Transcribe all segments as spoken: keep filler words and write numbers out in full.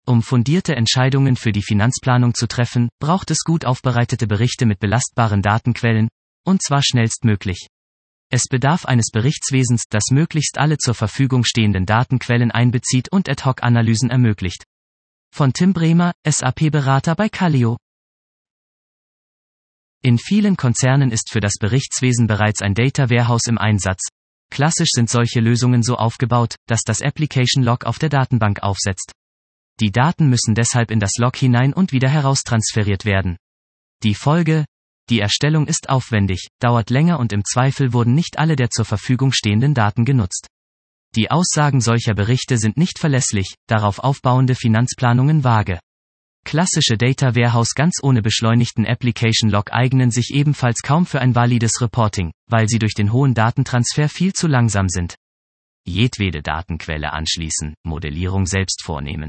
Um fundierte Entscheidungen für die Finanzplanung zu treffen, braucht es gut aufbereitete Berichte mit belastbaren Datenquellen, und zwar schnellstmöglich. Es bedarf eines Berichtswesens, das möglichst alle zur Verfügung stehenden Datenquellen einbezieht und Ad-hoc-Analysen ermöglicht. Von Tim Bremer, S A P-Berater bei Callio. In vielen Konzernen ist für das Berichtswesen bereits ein Data Warehouse im Einsatz. Klassisch sind solche Lösungen so aufgebaut, dass das Application Log auf der Datenbank aufsetzt. Die Daten müssen deshalb in das Log hinein und wieder heraustransferiert werden. Die Folge: Die Erstellung ist aufwendig, dauert länger und im Zweifel wurden nicht alle der zur Verfügung stehenden Daten genutzt. Die Aussagen solcher Berichte sind nicht verlässlich, darauf aufbauende Finanzplanungen vage. Klassische Data Warehouse ganz ohne beschleunigten Application Log eignen sich ebenfalls kaum für ein valides Reporting, weil sie durch den hohen Datentransfer viel zu langsam sind. Jedwede Datenquelle anschließen, Modellierung selbst vornehmen.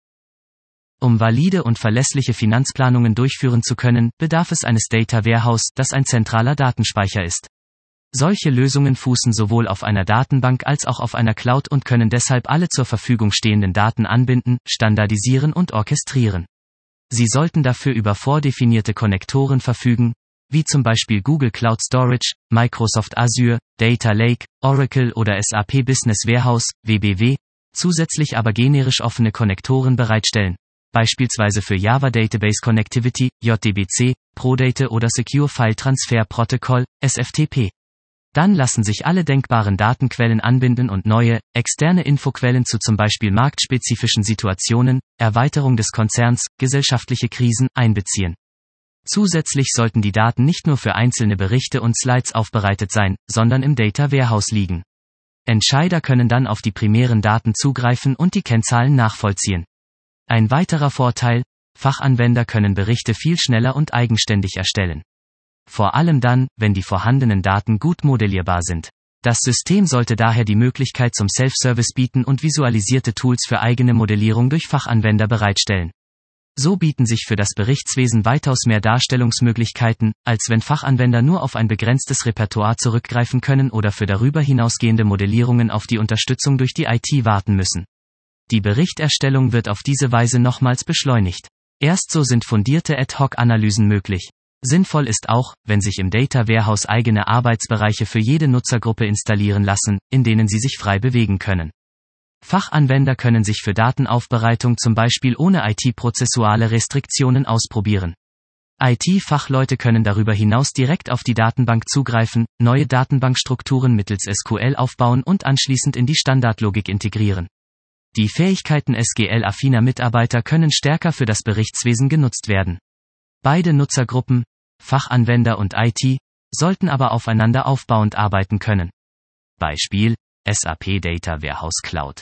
Um valide und verlässliche Finanzplanungen durchführen zu können, bedarf es eines Data Warehouse, das ein zentraler Datenspeicher ist. Solche Lösungen fußen sowohl auf einer Datenbank als auch auf einer Cloud und können deshalb alle zur Verfügung stehenden Daten anbinden, standardisieren und orchestrieren. Sie sollten dafür über vordefinierte Konnektoren verfügen, wie zum Beispiel Google Cloud Storage, Microsoft Azure, Data Lake, Oracle oder S A P Business Warehouse, W B W, zusätzlich aber generisch offene Konnektoren bereitstellen, beispielsweise für Java Database Connectivity, J D B C, ProData oder Secure File Transfer Protocol, S F T P. Dann lassen sich alle denkbaren Datenquellen anbinden und neue, externe Infoquellen zu zum Beispiel marktspezifischen Situationen, Erweiterung des Konzerns, gesellschaftliche Krisen einbeziehen. Zusätzlich sollten die Daten nicht nur für einzelne Berichte und Slides aufbereitet sein, sondern im Data Warehouse liegen. Entscheider können dann auf die primären Daten zugreifen und die Kennzahlen nachvollziehen. Ein weiterer Vorteil: Fachanwender können Berichte viel schneller und eigenständig erstellen. Vor allem dann, wenn die vorhandenen Daten gut modellierbar sind. Das System sollte daher die Möglichkeit zum Self-Service bieten und visualisierte Tools für eigene Modellierung durch Fachanwender bereitstellen. So bieten sich für das Berichtswesen weitaus mehr Darstellungsmöglichkeiten, als wenn Fachanwender nur auf ein begrenztes Repertoire zurückgreifen können oder für darüber hinausgehende Modellierungen auf die Unterstützung durch die I T warten müssen. Die Berichterstellung wird auf diese Weise nochmals beschleunigt. Erst so sind fundierte Ad-hoc-Analysen möglich. Sinnvoll ist auch, wenn sich im Data Warehouse eigene Arbeitsbereiche für jede Nutzergruppe installieren lassen, in denen sie sich frei bewegen können. Fachanwender können sich für Datenaufbereitung zum Beispiel ohne I T-prozessuale Restriktionen ausprobieren. I T-Fachleute können darüber hinaus direkt auf die Datenbank zugreifen, neue Datenbankstrukturen mittels S Q L aufbauen und anschließend in die Standardlogik integrieren. Die Fähigkeiten S G L-affiner Mitarbeiter können stärker für das Berichtswesen genutzt werden. Beide Nutzergruppen, Fachanwender und I T, sollten aber aufeinander aufbauend arbeiten können. Beispiel: S A P Data Warehouse Cloud.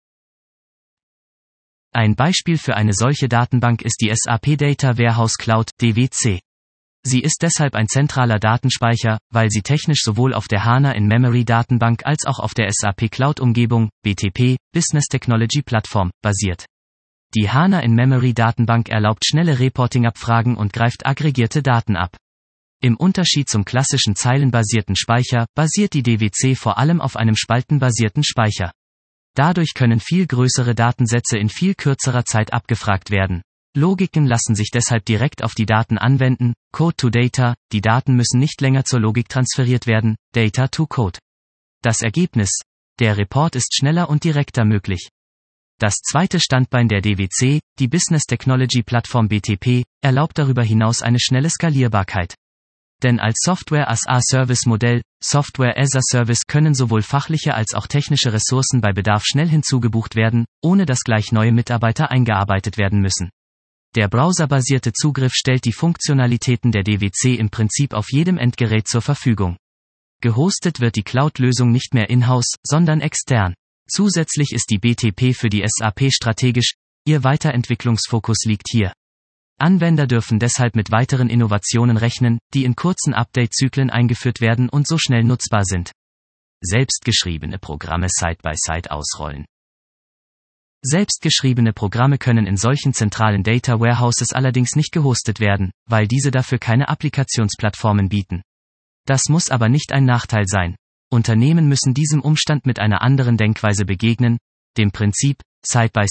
Ein Beispiel für eine solche Datenbank ist die S A P Data Warehouse Cloud, D W C. Sie ist deshalb ein zentraler Datenspeicher, weil sie technisch sowohl auf der HANA In-Memory Datenbank als auch auf der S A P Cloud Umgebung, B T P, Business Technology Plattform, basiert. Die HANA In-Memory Datenbank erlaubt schnelle Reporting-Abfragen und greift aggregierte Daten ab. Im Unterschied zum klassischen zeilenbasierten Speicher, basiert die D W C vor allem auf einem spaltenbasierten Speicher. Dadurch können viel größere Datensätze in viel kürzerer Zeit abgefragt werden. Logiken lassen sich deshalb direkt auf die Daten anwenden, Code to Data, die Daten müssen nicht länger zur Logik transferiert werden, Data to Code. Das Ergebnis: Der Report ist schneller und direkter möglich. Das zweite Standbein der D W C, die Business Technology Plattform B T P, erlaubt darüber hinaus eine schnelle Skalierbarkeit. Denn als Software-as-a-Service-Modell, Software-as-a-Service können sowohl fachliche als auch technische Ressourcen bei Bedarf schnell hinzugebucht werden, ohne dass gleich neue Mitarbeiter eingearbeitet werden müssen. Der browserbasierte Zugriff stellt die Funktionalitäten der D W C im Prinzip auf jedem Endgerät zur Verfügung. Gehostet wird die Cloud-Lösung nicht mehr in-house, sondern extern. Zusätzlich ist die B T P für die S A P strategisch, ihr Weiterentwicklungsfokus liegt hier. Anwender dürfen deshalb mit weiteren Innovationen rechnen, die in kurzen Update-Zyklen eingeführt werden und so schnell nutzbar sind. Selbstgeschriebene Programme Side-by-Side ausrollen. Selbstgeschriebene Programme können in solchen zentralen Data Warehouses allerdings nicht gehostet werden, weil diese dafür keine Applikationsplattformen bieten. Das muss aber nicht ein Nachteil sein. Unternehmen müssen diesem Umstand mit einer anderen Denkweise begegnen, dem Prinzip Side-by-Side,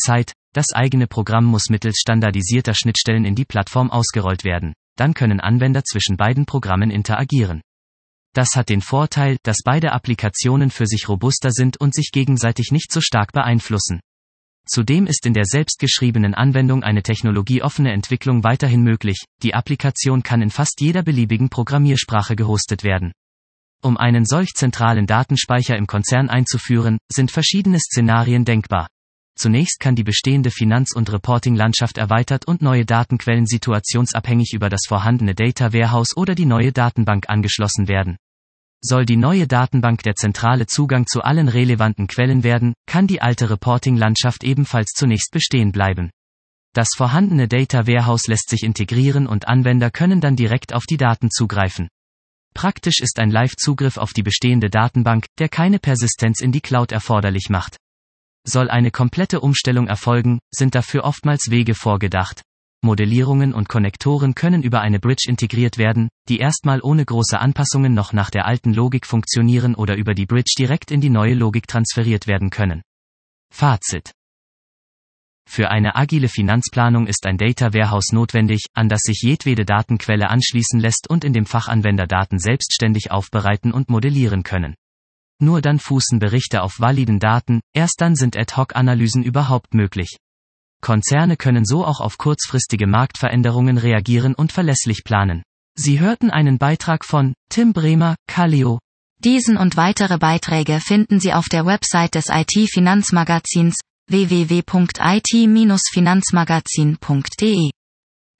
Das eigene Programm muss mittels standardisierter Schnittstellen in die Plattform ausgerollt werden. Dann können Anwender zwischen beiden Programmen interagieren. Das hat den Vorteil, dass beide Applikationen für sich robuster sind und sich gegenseitig nicht so stark beeinflussen. Zudem ist in der selbstgeschriebenen Anwendung eine technologieoffene Entwicklung weiterhin möglich. Die Applikation kann in fast jeder beliebigen Programmiersprache gehostet werden. Um einen solch zentralen Datenspeicher im Konzern einzuführen, sind verschiedene Szenarien denkbar. Zunächst kann die bestehende Finanz- und Reporting-Landschaft erweitert und neue Datenquellen situationsabhängig über das vorhandene Data Warehouse oder die neue Datenbank angeschlossen werden. Soll die neue Datenbank der zentrale Zugang zu allen relevanten Quellen werden, kann die alte Reporting-Landschaft ebenfalls zunächst bestehen bleiben. Das vorhandene Data Warehouse lässt sich integrieren und Anwender können dann direkt auf die Daten zugreifen. Praktisch ist ein Live-Zugriff auf die bestehende Datenbank, der keine Persistenz in die Cloud erforderlich macht. Soll eine komplette Umstellung erfolgen, sind dafür oftmals Wege vorgedacht. Modellierungen und Konnektoren können über eine Bridge integriert werden, die erstmal ohne große Anpassungen noch nach der alten Logik funktionieren oder über die Bridge direkt in die neue Logik transferiert werden können. Fazit: Für eine agile Finanzplanung ist ein Data Warehouse notwendig, an das sich jedwede Datenquelle anschließen lässt und in dem Fachanwender Daten selbstständig aufbereiten und modellieren können. Nur dann fußen Berichte auf validen Daten, erst dann sind Ad-Hoc-Analysen überhaupt möglich. Konzerne können so auch auf kurzfristige Marktveränderungen reagieren und verlässlich planen. Sie hörten einen Beitrag von Tim Bremer, Kaleo. Diesen und weitere Beiträge finden Sie auf der Website des I T-Finanzmagazins w w w punkt i t Bindestrich finanzmagazin punkt d e.